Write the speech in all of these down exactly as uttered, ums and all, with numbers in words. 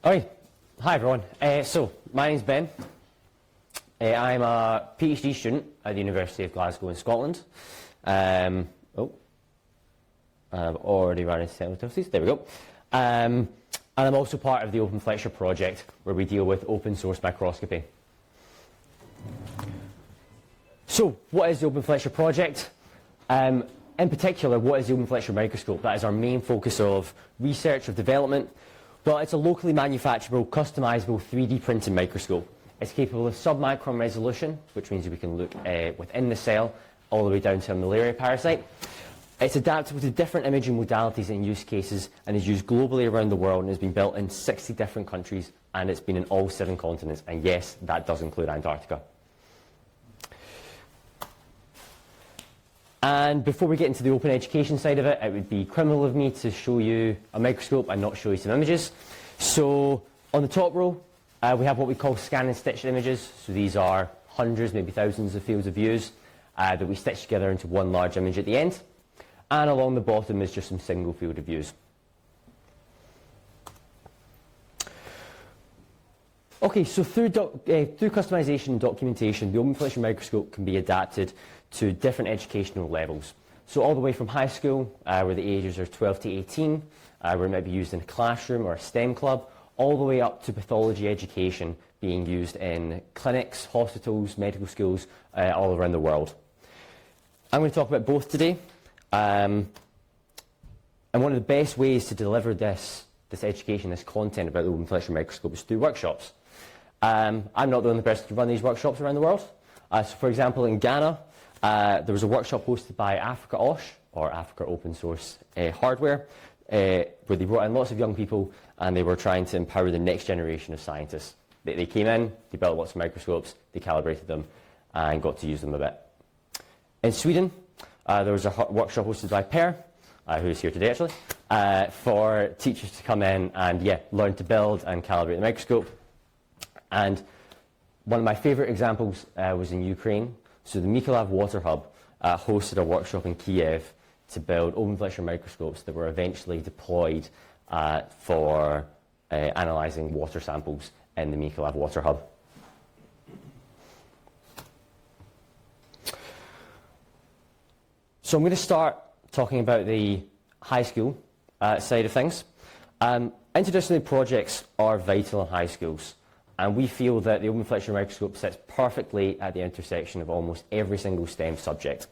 Hi, hi everyone. Uh, so, my name's Ben. Uh, I'm a PhD student at the University of Glasgow in Scotland. Um, oh, I've already run into technical difficulties. There we go. Um, and I'm also part of the Open Flexure project, where we deal with open source microscopy. So, what is the Open Flexure project? Um, in particular, what is the Open Flexure microscope? That is our main focus of research, of development. Well, it's a locally manufacturable, customizable three D printed microscope. It's capable of submicron resolution, which means we can look uh, within the cell, all the way down to a malaria parasite. It's adaptable to different imaging modalities and use cases, and is used globally around the world, and has been built in sixty different countries, and it's been in all seven continents. And yes, that does include Antarctica. And before we get into the open education side of it, it would be criminal of me to show you a microscope and not show you some images. So on the top row, uh, we have what we call scan and stitched images. So these are hundreds, maybe thousands of fields of views uh, that we stitch together into one large image at the end. And along the bottom is just some single field of views. Okay, so through, doc, uh, through customization and documentation, the Open Flexure microscope can be adapted to different educational levels. So all the way from high school, uh, where the ages are twelve to eighteen, uh, where it might be used in a classroom or a STEM club, all the way up to pathology education being used in clinics, hospitals, medical schools, uh, all around the world. I'm going to talk about both today. Um, and one of the best ways to deliver this, this education, this content about the Open Flexure microscope is through workshops. Um, I'm not the only person to run these workshops around the world. Uh, so for example, in Ghana, uh, there was a workshop hosted by Africa O S H, or Africa Open Source uh, Hardware, uh, where they brought in lots of young people, and they were trying to empower the next generation of scientists. They, they came in, they built lots of microscopes, they calibrated them, and got to use them a bit. In Sweden, uh, there was a workshop hosted by Per, uh, who is here today actually, uh, for teachers to come in and yeah, learn to build and calibrate the microscope. And one of my favourite examples uh, was in Ukraine. So the Mykolaiv Water Hub uh, hosted a workshop in Kiev to build Open Flexure microscopes that were eventually deployed uh, for uh, analysing water samples in the Mykolaiv Water Hub. So I'm going to start talking about the high school uh, side of things. Um, interdisciplinary projects are vital in high schools. And we feel that the Open Flexure microscope sits perfectly at the intersection of almost every single STEM subject.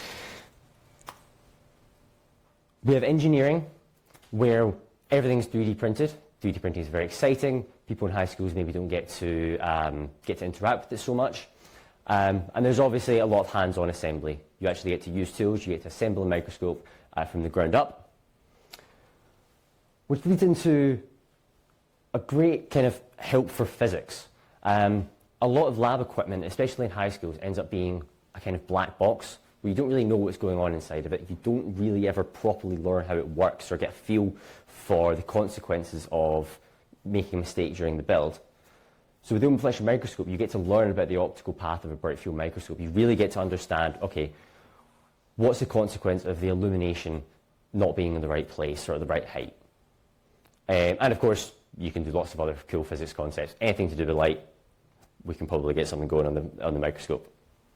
We have engineering, where everything's three D printed. three D printing is very exciting. People in high schools maybe don't get to, um, get to interact with it so much. Um, and there's obviously a lot of hands-on assembly. You actually get to use tools, you get to assemble a microscope uh, from the ground up. Which leads into a great kind of help for physics. Um, a lot of lab equipment, especially in high schools, ends up being a kind of black box where you don't really know what's going on inside of it. You don't really ever properly learn how it works or get a feel for the consequences of making a mistake during the build. So with the Open Flexure microscope, you get to learn about the optical path of a bright field microscope. You really get to understand, okay, what's the consequence of the illumination not being in the right place or at the right height? Um, and of course, you can do lots of other cool physics concepts. Anything to do with light, we can probably get something going on the, on the microscope.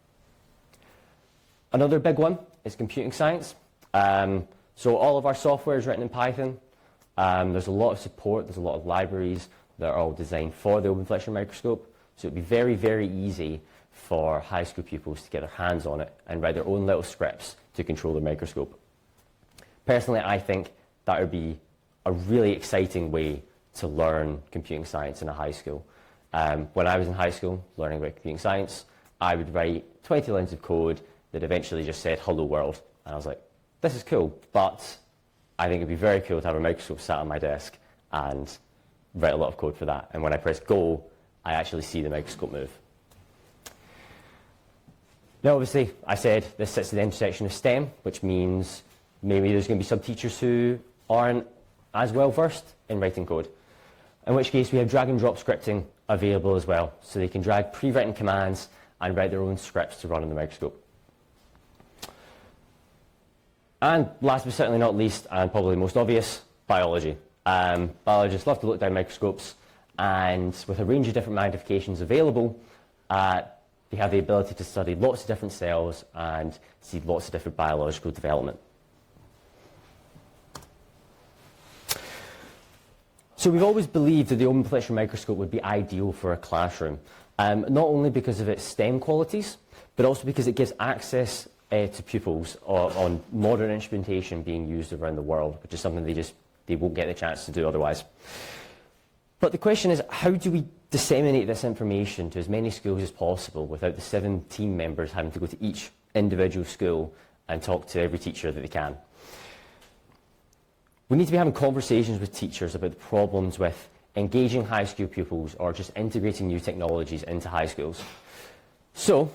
Another big one is computing science. Um, so all of our software is written in Python. Um, there's a lot of support, there's a lot of libraries that are all designed for the Open Flexure microscope. So it'd be very, very easy for high school pupils to get their hands on it and write their own little scripts to control the microscope. Personally, I think that would be a really exciting way to learn computing science in a high school. Um, when I was in high school learning about computing science, I would write twenty lines of code that eventually just said hello world. And I was like, this is cool, but I think it'd be very cool to have a microscope sat on my desk and write a lot of code for that. And when I press go, I actually see the microscope move. Now obviously, I said this sits at the intersection of STEM, which means maybe there's going to be some teachers who aren't as well versed in writing code. In which case we have drag and drop scripting available as well. So they can drag pre-written commands and write their own scripts to run on the microscope. And last but certainly not least, and probably most obvious, biology. Um, biologists love to look down microscopes. and with a range of different magnifications available, uh, they have the ability to study lots of different cells and see lots of different biological development. So we've always believed that the open flexure microscope would be ideal for a classroom, um, not only because of its STEM qualities, but also because it gives access uh, to pupils on, on modern instrumentation being used around the world, which is something they just they won't get the chance to do otherwise. But the question is, how do we disseminate this information to as many schools as possible without the seven team members having to go to each individual school and talk to every teacher that they can? We need to be having conversations with teachers about the problems with engaging high school pupils or just integrating new technologies into high schools. So,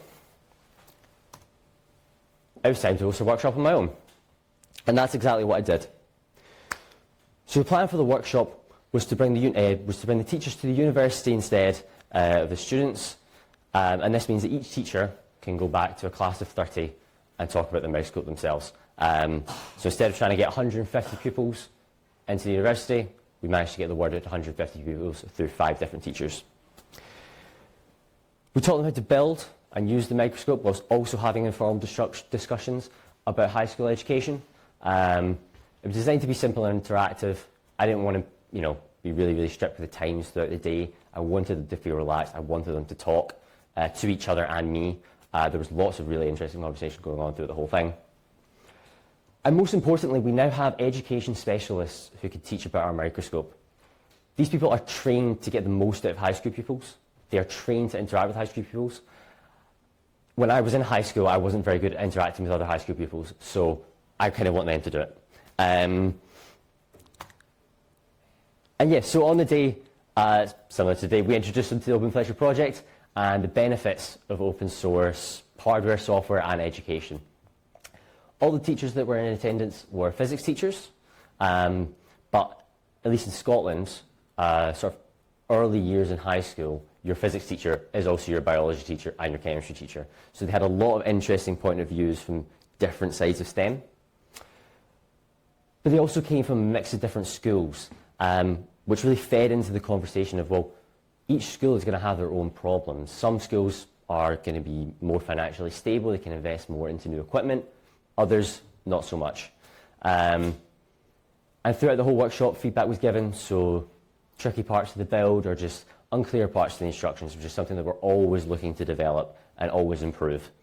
it was time to host a workshop on my own. And that's exactly what I did. So the plan for the workshop was to bring the, uh, was to bring the teachers to the university instead uh, of the students. Um, and this means that each teacher can go back to a class of thirty and talk about the microscope themselves. Um, so instead of trying to get one hundred fifty pupils into the university, we managed to get the word out to one hundred fifty pupils through five different teachers. We taught them how to build and use the microscope whilst also having informal discussions about high school education. Um, it was designed to be simple and interactive. I didn't want to, you know, be really, really strict with the times throughout the day. I wanted them to feel relaxed. I wanted them to talk uh, to each other and me. Uh, there was lots of really interesting conversation going on throughout the whole thing. And most importantly, we now have education specialists who can teach about our microscope. These people are trained to get the most out of high school pupils. They are trained to interact with high school pupils. When I was in high school, I wasn't very good at interacting with other high school pupils, so I kind of want them to do it. Um, and yes, so on the day, uh, similar to today, we introduced them to the Open Flexure project and the benefits of open source hardware, software, and education. All the teachers that were in attendance were physics teachers, um, but at least in Scotland, uh, sort of early years in high school, your physics teacher is also your biology teacher and your chemistry teacher. So they had a lot of interesting point of views from different sides of STEM. But they also came from a mix of different schools, um, which really fed into the conversation of, well, each school is going to have their own problems. Some schools are going to be more financially stable, they can invest more into new equipment. Others, not so much. Um, and throughout the whole workshop, feedback was given, so tricky parts of the build or just unclear parts of the instructions, which is something that we're always looking to develop and always improve.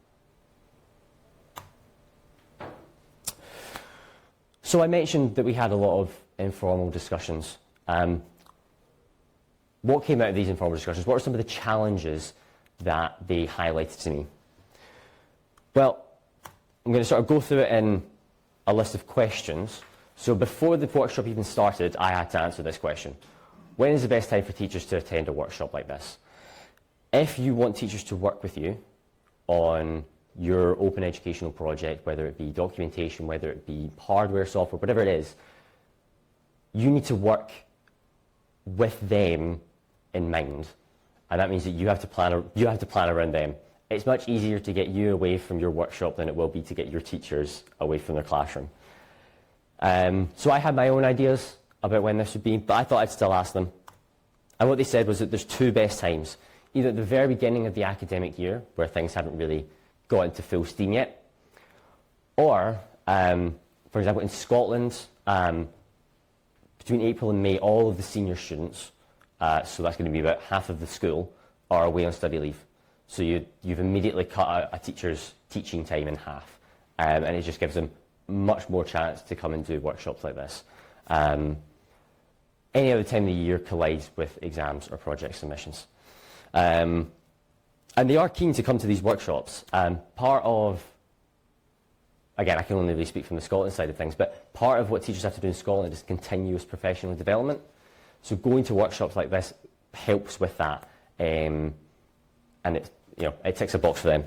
So I mentioned that we had a lot of informal discussions. Um, what came out of these informal discussions? What are some of the challenges that they highlighted to me? Well, I'm going to sort of go through it in a list of questions. So before the workshop even started, I had to answer this question. When is the best time for teachers to attend a workshop like this? If you want teachers to work with you on your open educational project, whether it be documentation, whether it be hardware, software, whatever it is, you need to work with them in mind. And that means that you have to plan, you have to plan around them. It's much easier to get you away from your workshop than it will be to get your teachers away from their classroom. Um, so I had my own ideas about when this would be, but I thought I'd still ask them. And what they said was that there's two best times. Either at the very beginning of the academic year, where things haven't really got into full steam yet, or, um, for example, in Scotland, um, between April and May, all of the senior students, uh, so that's going to be about half of the school, are away on study leave. So you, you've immediately cut a, a teacher's teaching time in half, um, and it just gives them much more chance to come and do workshops like this. Um, any other time of the year collides with exams or project submissions. Um, and they are keen to come to these workshops. Um, part of, again, I can only really speak from the Scotland side of things, but part of what teachers have to do in Scotland is continuous professional development. So going to workshops like this helps with that, um, and it, you know, it ticks a box for them.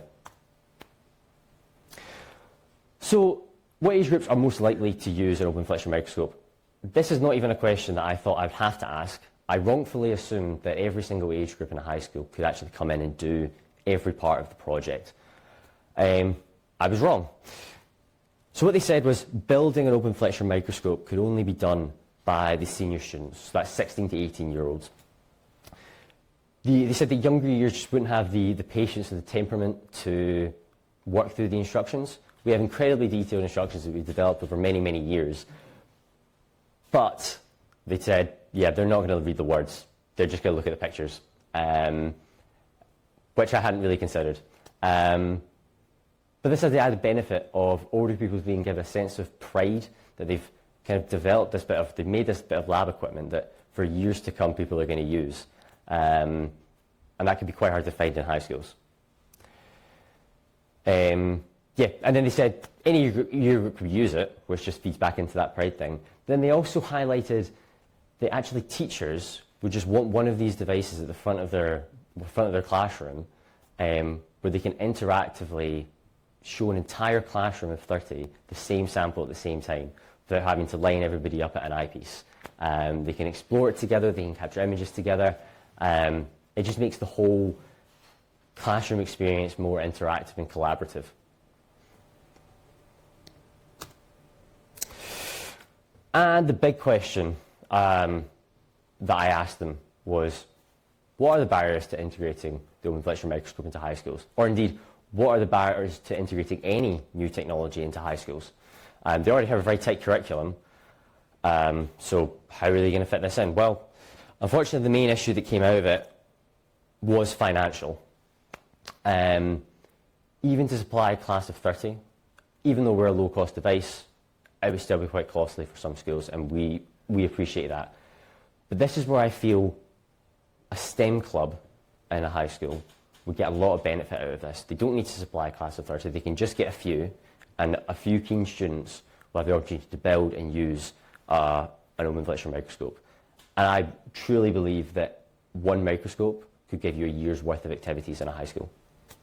So what age groups are most likely to use an open flexure microscope? This is not even a question that I thought I'd have to ask. I wrongfully assumed that every single age group in a high school could actually come in and do every part of the project. Um, I was wrong. So what they said was building an open flexure microscope could only be done by the senior students, so that's sixteen to eighteen year olds. the, they said the younger years just wouldn't have the, the patience and the temperament to work through the instructions. We have incredibly detailed instructions that we've developed over many, many years. But they said, yeah, they're not going to read the words. They're just going to look at the pictures, um, which I hadn't really considered. Um, but this has the added benefit of older people being given a sense of pride that they've kind of developed this bit of, they've made this bit of lab equipment that for years to come people are going to use. Um, and that can be quite hard to find in high schools. Um, yeah, and then they said any year group could use it, which just feeds back into that pride thing. Then they also highlighted that actually teachers would just want one of these devices at the front of their, front of their classroom um, where they can interactively show an entire classroom of thirty the same sample at the same time without having to line everybody up at an eyepiece. Um, they can explore it together, they can capture images together. Um, it just makes the whole classroom experience more interactive and collaborative. And the big question um, that I asked them was, what are the barriers to integrating the open flexure microscope into high schools? Or indeed, what are the barriers to integrating any new technology into high schools? Um, they already have a very tight curriculum, um, so how are they going to fit this in? Well, unfortunately, the main issue that came out of it was financial. Um, even to supply a class of thirty, even though we're a low-cost device, it would still be quite costly for some schools, and we, we appreciate that. But this is where I feel a STEM club in a high school would get a lot of benefit out of this. They don't need to supply a class of thirty, they can just get a few, and a few keen students will have the opportunity to build and use uh, an open flexure microscope. And I truly believe that one microscope could give you a year's worth of activities in a high school.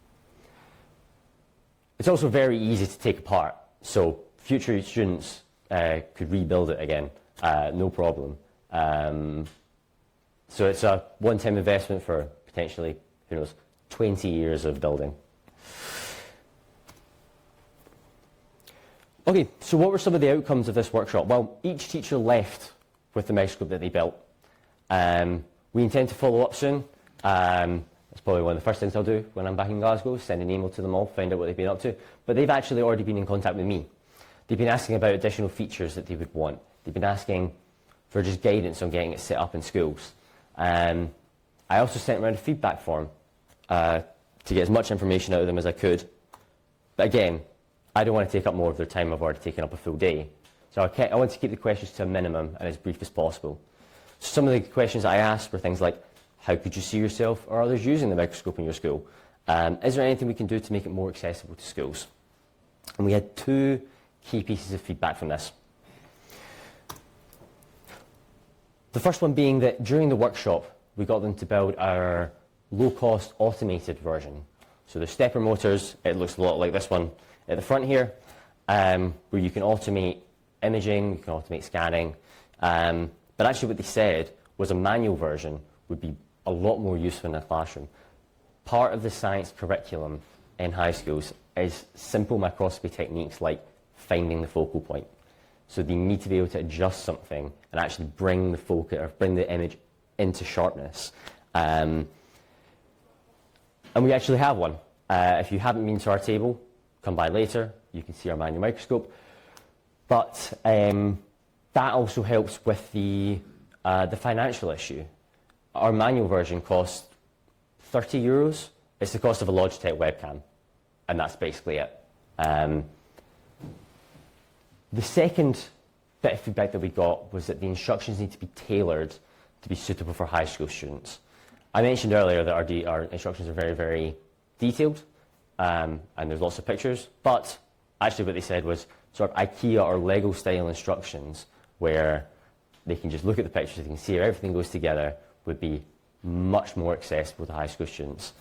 It's also very easy to take apart, so future students uh, could rebuild it again, uh, no problem. Um, so it's a one-time investment for potentially, who knows, twenty years of building. Okay, so what were some of the outcomes of this workshop? Well, each teacher left with the microscope that they built. Um, we intend to follow up soon. Um, that's probably one of the first things I'll do when I'm back in Glasgow, send an email to them all, find out what they've been up to. But they've actually already been in contact with me. They've been asking about additional features that they would want. They've been asking for just guidance on getting it set up in schools. Um, I also sent around a feedback form uh, to get as much information out of them as I could. But again, I don't want to take up more of their time. I've already taken up a full day. So I, kept, I want to keep the questions to a minimum and as brief as possible. So some of the questions I asked were things like, how could you see yourself or others using the microscope in your school? Um, is there anything we can do to make it more accessible to schools? And we had two key pieces of feedback from this. The first one being that during the workshop, we got them to build our low-cost automated version. So the stepper motors, it looks a lot like this one at the front here, um, where you can automate imaging, you can automate scanning. Um, but actually what they said was a manual version would be a lot more useful in a classroom. Part of the science curriculum in high schools is simple microscopy techniques like finding the focal point. So they need to be able to adjust something and actually bring the focus or bring the image into sharpness. Um, and we actually have one. Uh, if you haven't been to our table, come by later. You can see our manual microscope. But um, that also helps with the uh, the financial issue. Our manual version costs thirty euros. It's the cost of a Logitech webcam, and that's basically it. Um, the second bit of feedback that we got was that the instructions need to be tailored to be suitable for high school students. I mentioned earlier that our, de our instructions are very, very detailed, um, and there's lots of pictures, but actually what they said was sort of IKEA or Lego style instructions where they can just look at the pictures, they can see how everything goes together, would be much more accessible to high school students.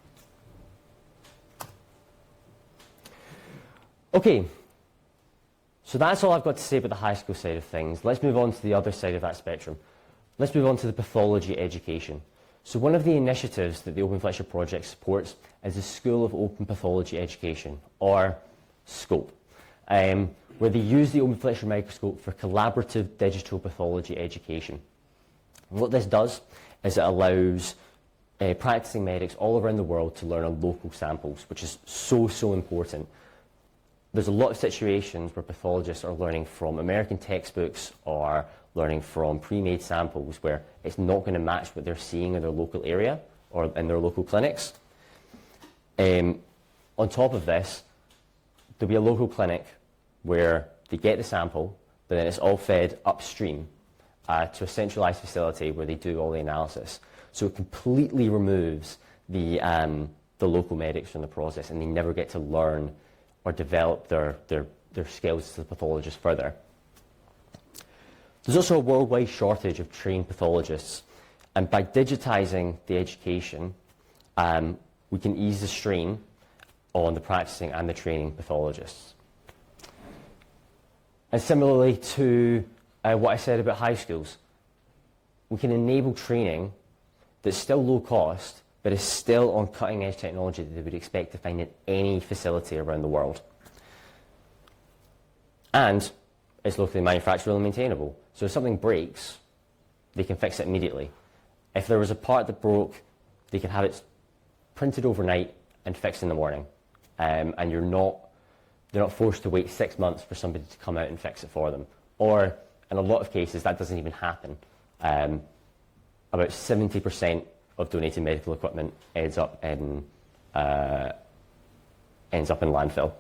Okay, so that's all I've got to say about the high school side of things. Let's move on to the other side of that spectrum. Let's move on to the pathology education. So one of the initiatives that the Open Flexure Project supports is the School of Open Pathology Education, or SCOPE, um, where they use the Open Flexure microscope for collaborative digital pathology education. And what this does is it allows uh, practicing medics all around the world to learn on local samples, which is so, so important. There's a lot of situations where pathologists are learning from American textbooks or learning from pre-made samples where it's not going to match what they're seeing in their local area or in their local clinics. Um, on top of this, there'll be a local clinic where they get the sample, but then it's all fed upstream uh, to a centralized facility where they do all the analysis. So it completely removes the, um, the local medics from the process, and they never get to learn or develop their, their, their skills as a pathologist further. There's also a worldwide shortage of trained pathologists, and by digitizing the education, um, we can ease the strain on the practicing and the training pathologists. And similarly to uh, what I said about high schools, we can enable training that's still low cost, but is still on cutting edge technology that they would expect to find in any facility around the world. And it's locally manufacturable and maintainable. So if something breaks, they can fix it immediately. If there was a part that broke, they can have it printed overnight and fixed in the morning. Um, and you're not, they're not forced to wait six months for somebody to come out and fix it for them. Or in a lot of cases, that doesn't even happen. Um, about seventy percent of donated medical equipment ends up in, uh, ends up in landfill.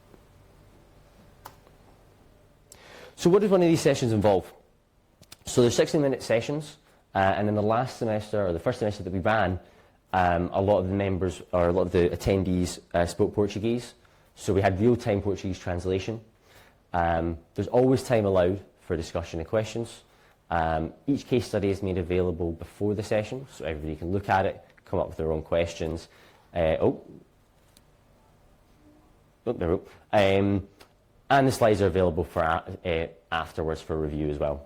So what does one of these sessions involve? So there's sixty minute sessions, uh, and in the last semester, or the first semester that we ran, um, a lot of the members, or a lot of the attendees uh, spoke Portuguese. So we had real-time Portuguese translation. Um, there's always time allowed for discussion and questions. Um, each case study is made available before the session, so everybody can look at it, come up with their own questions. Uh, oh. oh, there we go. Um, and the slides are available for uh, afterwards for review as well.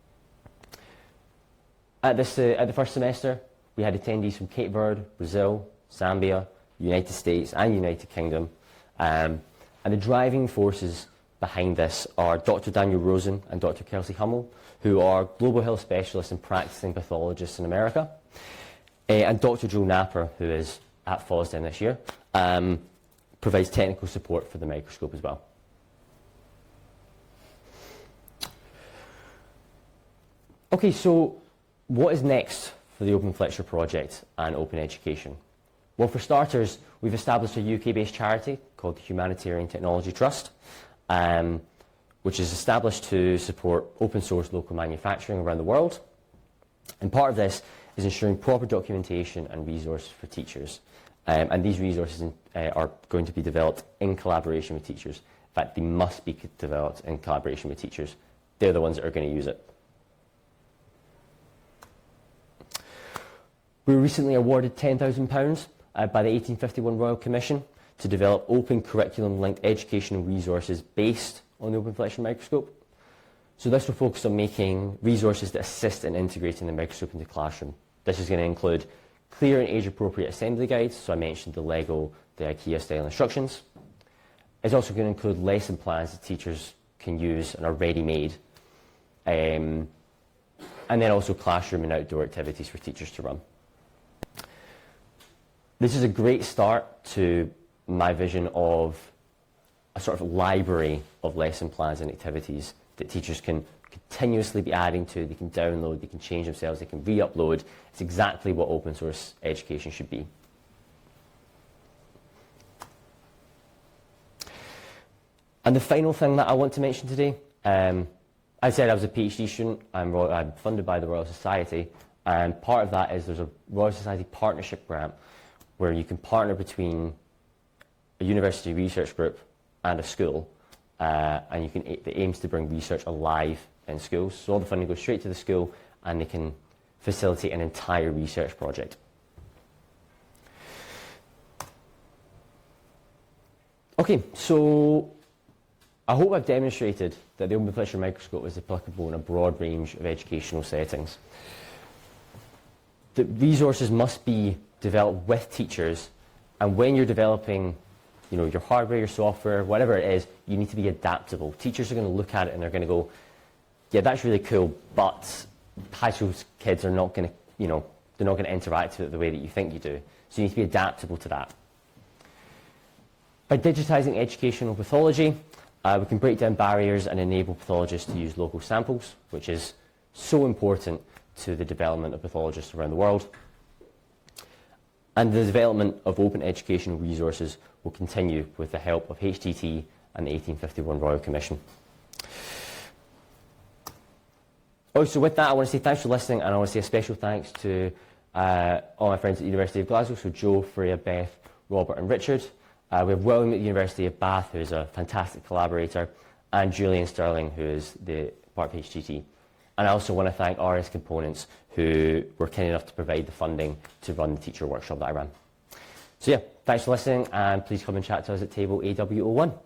At, this, uh, at the first semester, we had attendees from Cape Verde, Brazil, Zambia, United States, and United Kingdom. Um, and the driving forces behind this are Doctor Daniel Rosen and Doctor Kelsey Hummel, who are global health specialists and practicing pathologists in America, uh, and Doctor Joe Napper, who is at FOSDEM this year, um, provides technical support for the microscope as well. Okay, so what is next for the Open Fletcher project and open education? Well, for starters, we've established a U K-based charity called the Humanitarian Technology Trust, um, which is established to support open source local manufacturing around the world. And part of this is ensuring proper documentation and resources for teachers. Um, and these resources in, uh, are going to be developed in collaboration with teachers. In fact, they must be developed in collaboration with teachers. They're the ones that are going to use it. We were recently awarded ten thousand pounds uh, by the eighteen fifty-one Royal Commission to develop open curriculum-linked educational resources based on the Open Fletcher microscope. So this will focus on making resources that assist in integrating the microscope into the classroom. This is going to include clear and age-appropriate assembly guides, so I mentioned the Lego, the IKEA-style instructions. It's also going to include lesson plans that teachers can use and are ready-made. Um, and then also classroom and outdoor activities for teachers to run. This is a great start to my vision of a sort of library of lesson plans and activities that teachers can continuously be adding to, they can download, they can change themselves, they can re-upload. It's exactly what open source education should be. And the final thing that I want to mention today, um, I said I was a PhD student, I'm, I'm funded by the Royal Society, and part of that is there's a Royal Society partnership grant where you can partner between a university research group and a school, uh, and you can, it aims to bring research alive in schools. So all the funding goes straight to the school, and they can facilitate an entire research project. Okay, so I hope I've demonstrated that the Open Fletcher microscope is applicable in a broad range of educational settings. The resources must be developed with teachers, and when you're developing, you know, your hardware, your software, whatever it is, you need to be adaptable. Teachers are going to look at it and they're going to go, yeah, that's really cool, but high school kids are not going to, you know, they're not going to interact with it the way that you think you do. So you need to be adaptable to that. By digitising educational pathology, uh, we can break down barriers and enable pathologists to use local samples, which is so important to the development of pathologists around the world. And the development of open educational resources will continue with the help of H T T and the eighteen fifty-one Royal Commission. Also, with that, I want to say thanks for listening, and I want to say a special thanks to uh, all my friends at the University of Glasgow, so Joe, Freya, Beth, Robert and Richard. Uh, we have William at the University of Bath, who is a fantastic collaborator, and Julian Sterling, who is the part of H T T. And I also want to thank R S Components, who were kind enough to provide the funding to run the teacher workshop that I ran. So yeah, thanks for listening, and please come and chat to us at table A W zero one.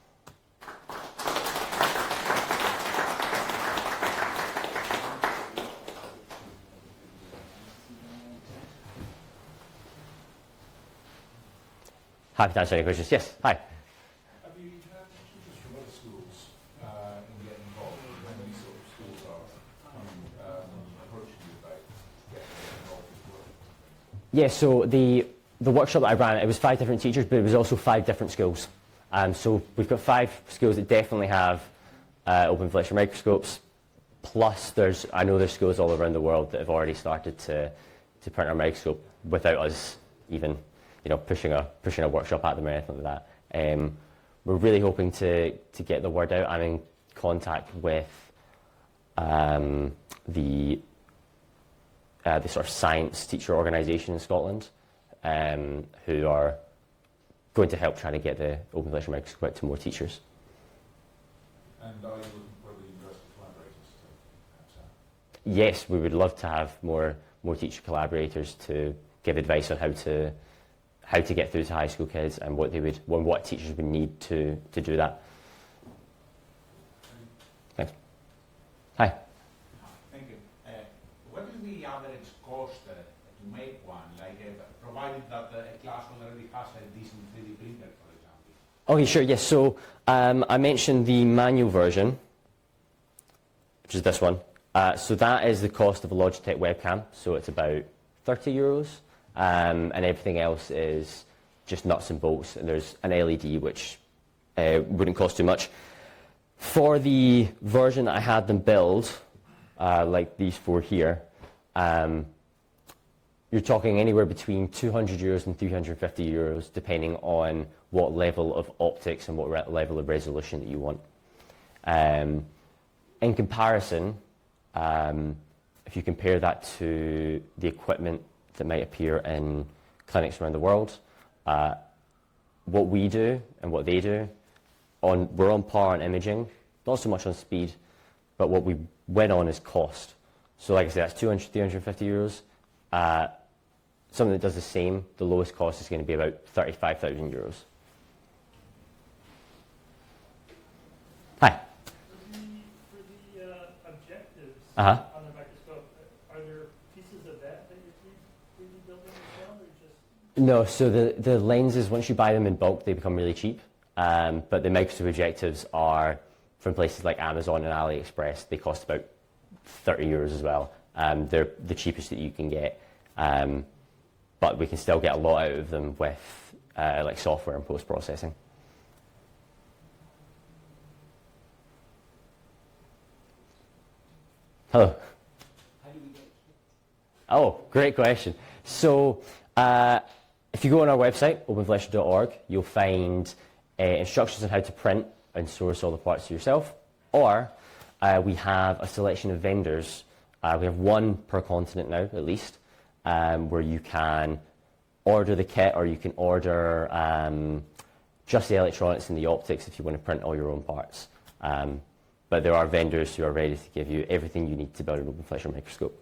Happy to answer any questions. Yes, hi. Have you had teachers from other schools uh, in getting involved? How many sort of schools are um, approaching you about getting involved as well? Yeah, so the, the workshop that I ran, it was five different teachers, but it was also five different schools. Um, so we've got five schools that definitely have uh, open flexion microscopes. Plus, there's I know there's schools all around the world that have already started to, to print our microscope without us even you know, pushing a pushing a workshop at them or anything like that. Um, we're really hoping to to get the word out. I'm in contact with um, the uh, the sort of science teacher organisation in Scotland, um, who are going to help try to get the open flexion microscope out to more teachers. And are you looking for the university collaborators to perhaps have? Yes, we would love to have more more teacher collaborators to give advice on how to how to get through to high school kids and what they would, what teachers would need to, to do that. Thanks. Hi. Thank you. Uh, what is the average cost uh, to make one, like uh, provided that uh, a class already has a decent three D printer, for example? Okay, sure, yes. So um, I mentioned the manual version, which is this one. Uh, so that is the cost of a Logitech webcam. So it's about thirty euros. Um, and everything else is just nuts and bolts. And there's an L E D, which uh, wouldn't cost too much. For the version that I had them build, uh, like these four here, um, you're talking anywhere between two hundred euros and three hundred fifty euros, depending on what level of optics and what re- level of resolution that you want. Um, in comparison, um, if you compare that to the equipment that might appear in clinics around the world, uh, what we do and what they do, on we're on par on imaging, not so much on speed, but what we win on is cost. So like I said, that's two hundred, three hundred fifty euros. Uh, something that does the same, the lowest cost is going to be about thirty-five thousand euros. Hi. For the, for the uh, objectives Uh-huh. on the microscope, are there pieces of that that you're three D building as well, or just? No, so the, the lenses, once you buy them in bulk, they become really cheap. Um, but the microscope objectives are from places like Amazon and AliExpress. They cost about thirty euros as well. Um, they're the cheapest that you can get. Um, but we can still get a lot out of them with uh, like software and post-processing. Hello. How do we get? Oh, great question. So uh, if you go on our website, open flexion dot org, you'll find uh, instructions on how to print and source all the parts yourself. Or uh, we have a selection of vendors. Uh, we have one per continent now, at least, um, where you can order the kit, or you can order um, just the electronics and the optics if you want to print all your own parts. Um, but there are vendors who are ready to give you everything you need to build an open flexion microscope.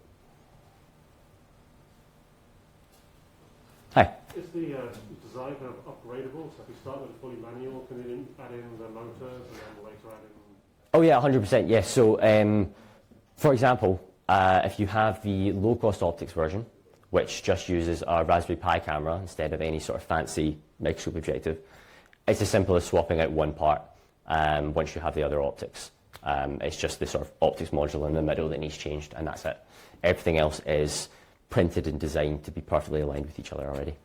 Hi. Is the uh, design kind of upgradable? So if you start with a fully manual, can you then add in the motors and then later add in? Oh yeah, one hundred percent, yes. So, um, for example, uh, if you have the low-cost optics version, which just uses a Raspberry Pi camera instead of any sort of fancy microscope objective, it's as simple as swapping out one part um, once you have the other optics. Um, it's just the sort of optics module in the middle that needs changed, and that's it. Everything else is printed and designed to be perfectly aligned with each other already.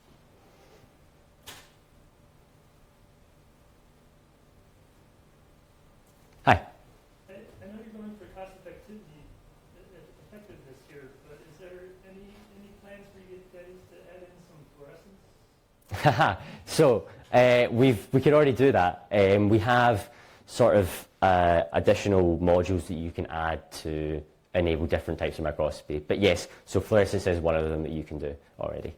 Hi. I, I know you're going for cost effectivity, e- e- effectiveness here, but is there any, any plans for you guys to add in some fluorescence? So uh, we've we can already do that. Um, we have sort of uh, additional modules that you can add to enable different types of microscopy. But yes, so fluorescence is one of them that you can do already.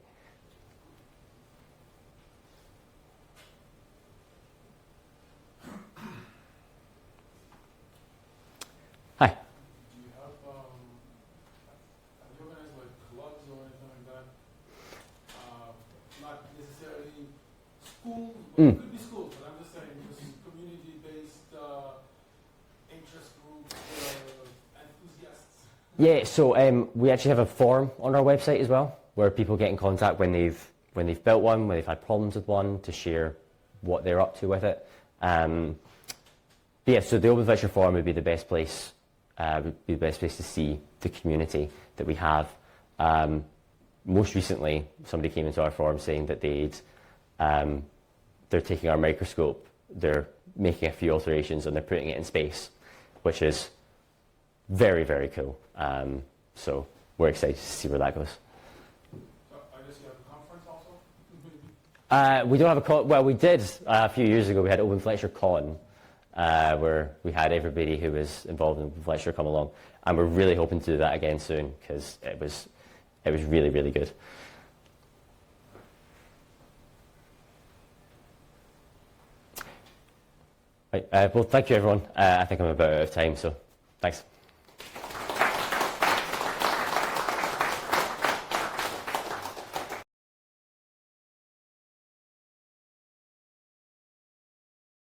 Hi. Do you have, um, have you organized like clubs or anything like that? Uh, not necessarily schools, Mm. it could be schools, but I'm just saying just community-based uh, interest groups, uh, enthusiasts. Yeah, so um, we actually have a forum on our website as well, where people get in contact when they've when they've built one, when they've had problems with one, to share what they're up to with it. Um, but yeah, so the Open Fletcher forum would be the best place. Uh, would be the best place to see the community that we have. Um, most recently, somebody came into our forum saying that they'd um, they're taking our microscope, they're making a few alterations, and they're putting it in space, which is very, very cool. Um, so we're excited to see where that goes. So I guess you have a conference also? Maybe? Uh, we don't have a con. Well, we did uh, a few years ago. We had Open Fletcher Con, uh, where we had everybody who was involved in Open Fletcher come along, and we're really hoping to do that again soon because it was it was really, really good. Right, uh, well, thank you, everyone. Uh, I think I'm about out of time, so thanks.